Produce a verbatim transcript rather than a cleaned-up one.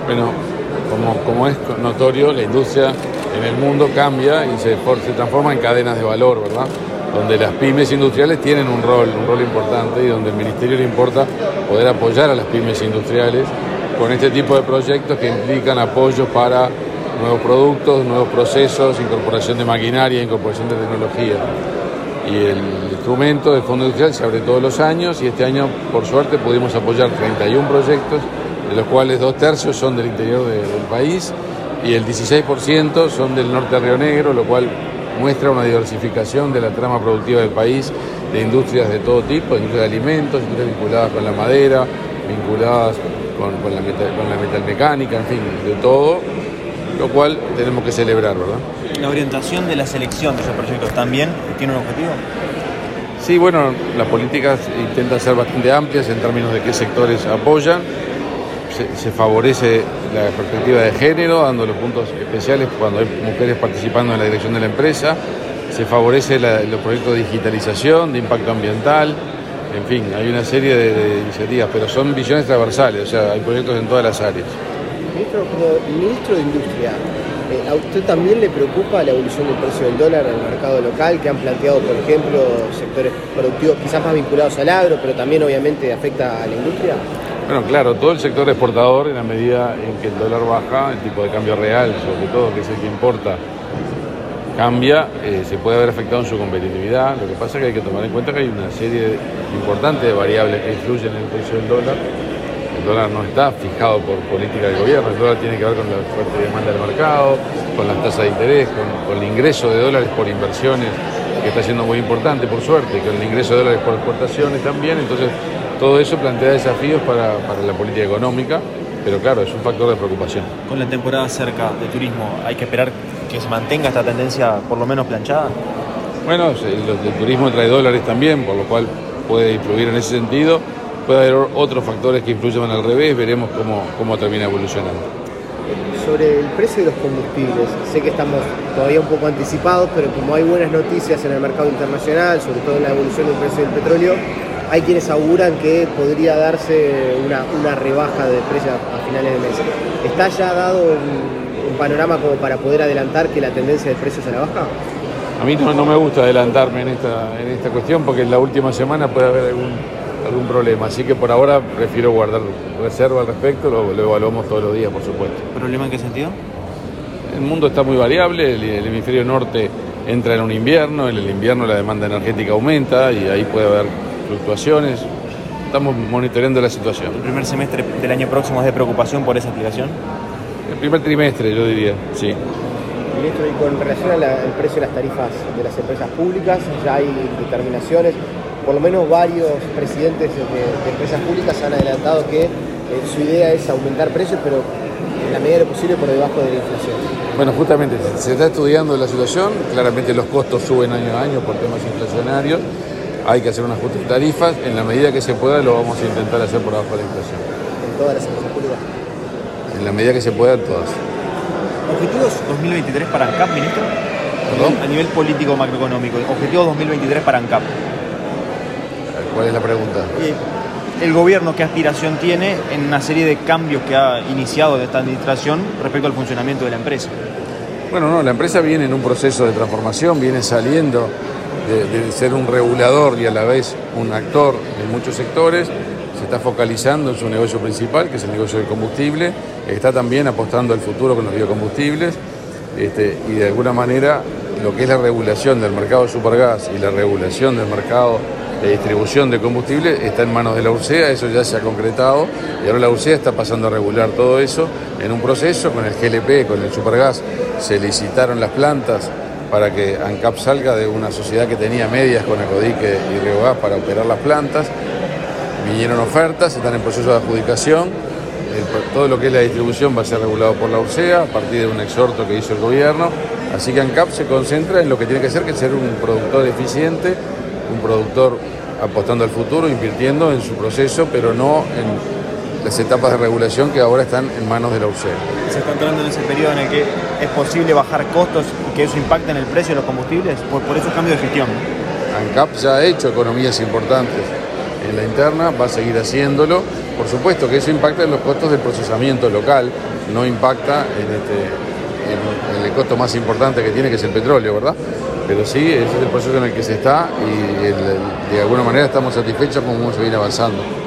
Bueno, como, como es notorio, la industria en el mundo cambia y se, se transforma en cadenas de valor, ¿verdad? Donde las pymes industriales tienen un rol, un rol importante y donde al Ministerio le importa poder apoyar a las pymes industriales con este tipo de proyectos que implican apoyos para nuevos productos, nuevos procesos, incorporación de maquinaria, incorporación de tecnología. Y el instrumento del Fondo Industrial se abre todos los años y este año, por suerte, pudimos apoyar treinta y uno proyectos, de los cuales dos tercios son del interior de, del país y el dieciséis por ciento son del norte de Río Negro, lo cual muestra una diversificación de la trama productiva del país, de industrias de todo tipo, de industria de alimentos, industrias vinculadas con la madera, vinculadas con, con, la, metal, con la metalmecánica, en fin, de todo, lo cual tenemos que celebrar, ¿verdad? ¿La orientación de la selección de esos proyectos también tiene un objetivo? Sí, bueno, las políticas intentan ser bastante amplias en términos de qué sectores apoyan. Se, se favorece la perspectiva de género, dando los puntos especiales cuando hay mujeres participando en la dirección de la empresa. Se favorece la, los proyectos de digitalización, de impacto ambiental. En fin, hay una serie de, de iniciativas, pero son visiones transversales, o sea, hay proyectos en todas las áreas. Ministro, como ministro de Industria, ¿a usted también le preocupa la evolución del precio del dólar en el mercado local, que han planteado, por ejemplo, sectores productivos quizás más vinculados al agro, pero también obviamente afecta a la industria? Bueno, claro, todo el sector exportador, en la medida en que el dólar baja, el tipo de cambio real, sobre todo, que es el que importa, cambia, eh, se puede ver afectado en su competitividad. Lo que pasa es que hay que tomar en cuenta que hay una serie importante de variables que influyen en el precio del dólar. El dólar no está fijado por política del gobierno, el dólar tiene que ver con la fuerte demanda del mercado, con las tasas de interés, con, con el ingreso de dólares por inversiones, que está siendo muy importante, por suerte, con el ingreso de dólares por exportaciones también. Entonces, todo eso plantea desafíos para, para la política económica, pero claro, es un factor de preocupación. Con la temporada cerca de turismo, ¿hay que esperar que se mantenga esta tendencia por lo menos planchada? Bueno, el turismo trae dólares también, por lo cual puede influir en ese sentido. Puede haber otros factores que influyan al revés, veremos cómo, cómo termina evolucionando. Sobre el precio de los combustibles, sé que estamos todavía un poco anticipados, pero como hay buenas noticias en el mercado internacional, sobre todo en la evolución del precio del petróleo, hay quienes auguran que podría darse una, una rebaja de precios a finales de mes. ¿Está ya dado un, un panorama como para poder adelantar que la tendencia de precios a la baja? A mí no, no me gusta adelantarme en esta, en esta cuestión porque en la última semana puede haber algún, algún problema. Así que por ahora prefiero guardar reserva al respecto, lo, lo evaluamos todos los días, por supuesto. ¿Problema en qué sentido? El mundo está muy variable, el, el hemisferio norte entra en un invierno, en el invierno la demanda energética aumenta y ahí puede haber fluctuaciones. Estamos monitoreando la situación. ¿El primer semestre del año próximo es de preocupación por esa explicación? El primer trimestre, yo diría, sí. Ministro, y con relación al precio de las tarifas de las empresas públicas, ya hay determinaciones, por lo menos varios presidentes de, de empresas públicas han adelantado que eh, su idea es aumentar precios, pero en la medida de lo posible por debajo de la inflación. Bueno, justamente se está estudiando la situación, claramente los costos suben año a año por temas inflacionarios, hay que hacer un ajuste de tarifas, en la medida que se pueda lo vamos a intentar hacer por debajo de la inflación. ¿En todas las empresas públicas? En la medida que se pueda, todas. ¿Objetivos dos mil veintitrés para ANCAP, ministro? ¿Perdón? A nivel político macroeconómico, ¿objetivos dos mil veintitrés para ANCAP? ¿Cuál es la pregunta? El gobierno, ¿qué aspiración tiene en una serie de cambios que ha iniciado esta administración respecto al funcionamiento de la empresa? Bueno, no, la empresa viene en un proceso de transformación, viene saliendo de, de ser un regulador y a la vez un actor en muchos sectores, se está focalizando en su negocio principal, que es el negocio del combustible, está también apostando al futuro con los biocombustibles, este, y de alguna manera lo que es la regulación del mercado de supergas y la regulación del mercado de distribución de combustible está en manos de la URSEA, eso ya se ha concretado y ahora la URSEA está pasando a regular todo eso en un proceso con el G L P, con el supergas, se licitaron las plantas para que ANCAP salga de una sociedad que tenía medias con Acodique y Riogás para operar las plantas, vinieron ofertas, están en proceso de adjudicación, el, todo lo que es la distribución va a ser regulado por la URSEA a partir de un exhorto que hizo el gobierno, así que ANCAP se concentra en lo que tiene que ser, que es ser un productor eficiente, un productor apostando al futuro, invirtiendo en su proceso, pero no en las etapas de regulación que ahora están en manos de la URSEA. ¿Se está entrando en ese periodo en el que es posible bajar costos y que eso impacte en el precio de los combustibles? Por, por esos cambios de gestión. ANCAP ya ha hecho economías importantes en la interna, va a seguir haciéndolo. Por supuesto que eso impacta en los costos del procesamiento local, no impacta en, este, en, en el costo más importante que tiene, que es el petróleo, ¿verdad? Pero sí, ese es el proceso en el que se está y el, de alguna manera estamos satisfechos con cómo se viene avanzando.